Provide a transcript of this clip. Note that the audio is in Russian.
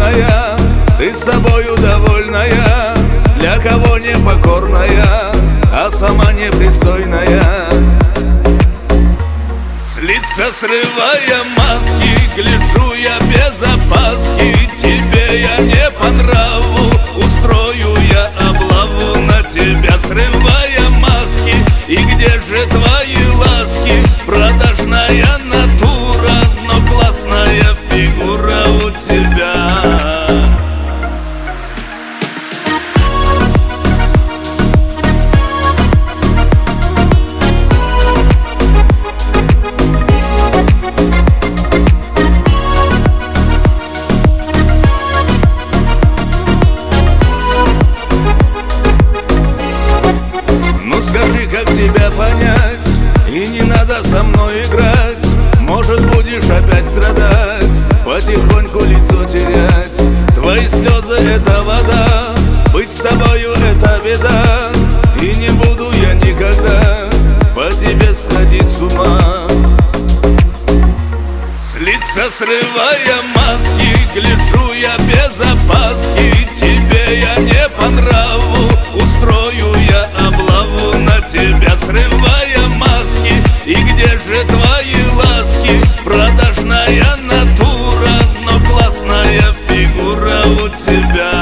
стройная, ты собою довольная, для кого непокорная, а сама непристойная. С лица срывая маски, гляжу я без опаски, тебе я не по нраву, устрою я облаву на тебя, срывая маски. И где же твои ласки? Продажная натура, но классная фигура у тебя. Скажи, как тебя понять, и не надо со мной играть. Может, будешь опять страдать, потихоньку лицо терять. Твои слезы — это вода, быть с тобою — это беда. И не буду я никогда по тебе сходить с ума. С лица срывая маски, гляжу я без опаски, тебе я не по нраву, устрою я облаву на тебя, срывая маски. И где же твои ласки? Продажная натура, но классная фигура у тебя.